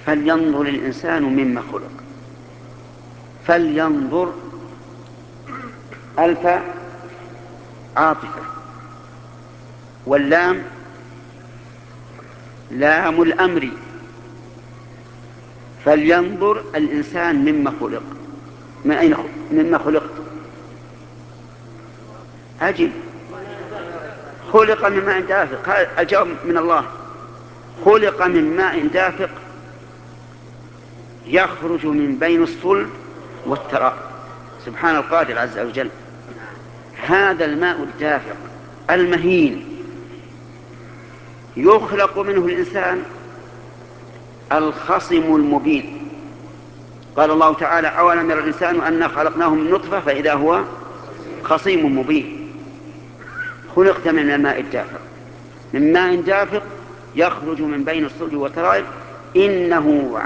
فلينظر الإنسان مما خلق. فلينظر ألف عاطفة، واللام لام الأمر. فلينظر الإنسان مما خلق. مما خلقت؟ عجيب، خلق من ماء دافق. هذا الجواب من الله. خلق من ماء دافق يخرج من بين الصلب والترائب. سبحان القادر عز وجل. هذا الماء الدافق المهين يخلق منه الإنسان الخصم المبين. قال الله تعالى: أولم يرى الإنسان أنا خلقناه من نطفة فإذا هو خصيم مبين. خلقت من الماء الدافق، من ماء دافق يخرج من بين الصلب والترائب، إنه